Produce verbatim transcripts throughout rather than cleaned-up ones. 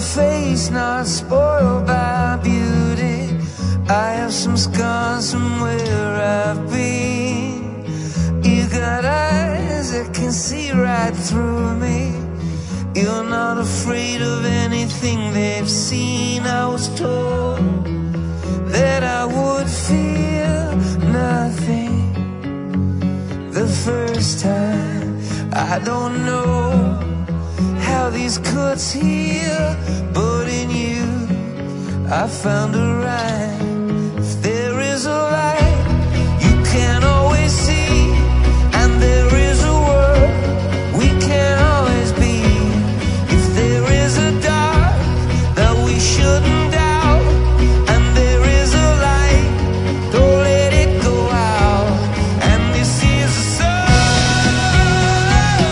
face not spoiled by beauty. I have some scars from where I've been. You got eyes that can see right through me. You're not afraid of anything they've seen. I was told that I would feel nothing the first time. I don't know how these cuts heal, but in you I found a rhyme. If there is a light you can't always see, and there is a world we can't always be. If there is a dark that we shouldn't doubt, and there is a light, don't let it go out. And this is a song,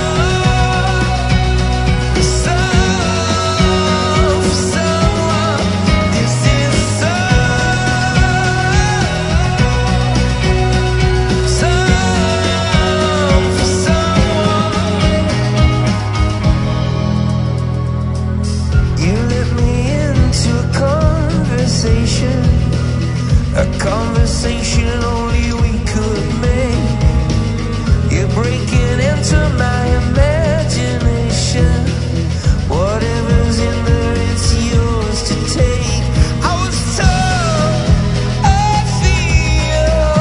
a song for someone. This is a song, song for someone. You let me into a conversation, a conversation only we could make. You're breaking into my imagination. Whatever's in there, it's yours to take. I was told I feel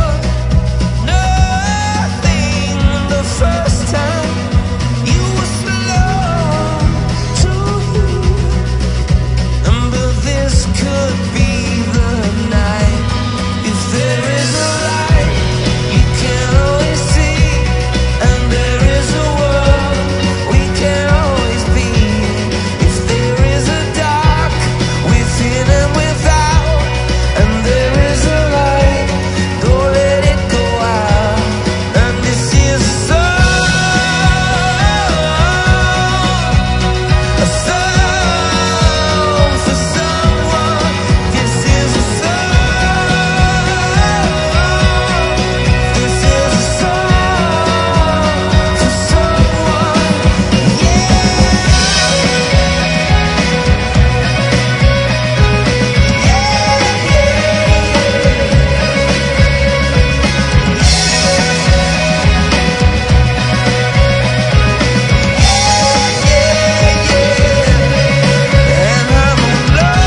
nothing the first time. You were slow to hear, but this could be the night. If there is a light you can always see, and there is a world we can always be. If there is a dark within and without, and there is a light, don't let it go out. And this is a song, a song for someone. This is a song, this is a song for someone. Yeah. And I'm a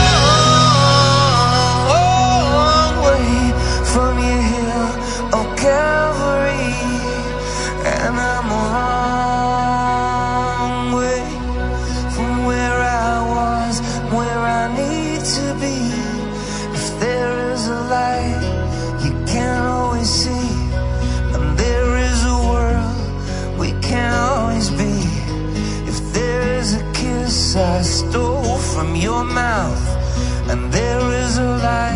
long way from your hill of Calvary, and I'm a long way from where I was, where I need to be. If there is a light you can't always see, and there is a world we can't always be. If there is a kiss I stole from your mouth, and there is a light